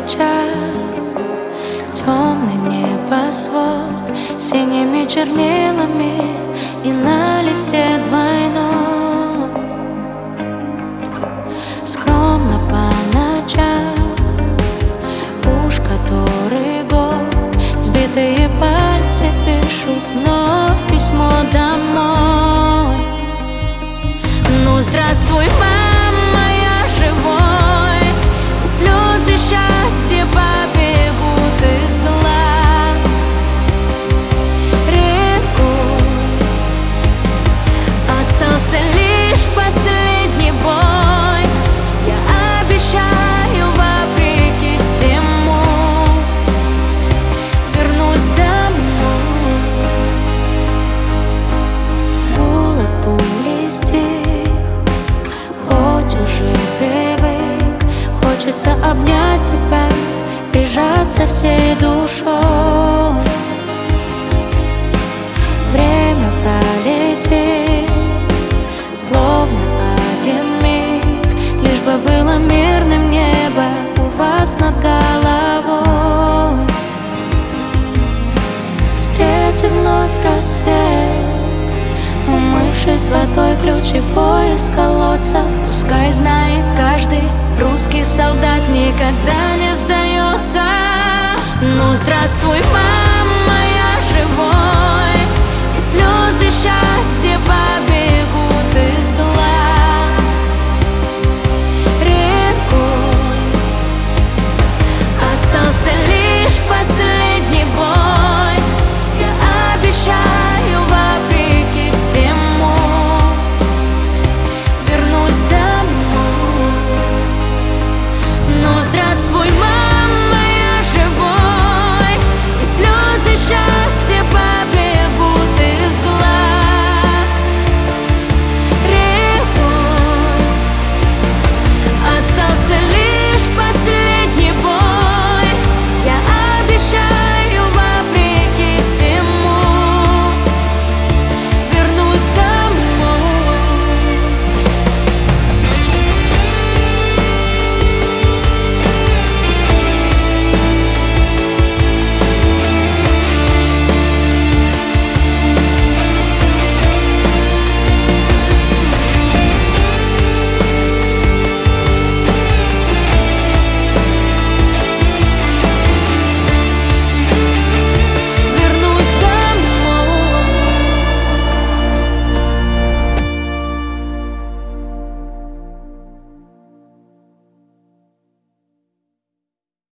сейчас темный небосвод синими чернилами и на листе двойном. Скромно по ночам уж который год сбитые пальцы пишут вновь письмо домой. Ну здравствуй, мама, я живой, слезы счастья побегут из глаз рекой. Остался лишь последний бой, я обещаю, вопреки всему вернусь домой. Гул от пули стих, хоть уже привык, хочется обнять тебя, прижаться всей душой. Время пролетит, словно один миг, лишь бы было мирным небо у вас над головой. Встретив вновь рассвет, умывшись водой ключевой из колодца, пускай знает каждый русский солдат никогда не сдается. Ну здравствуй, мама, я живой,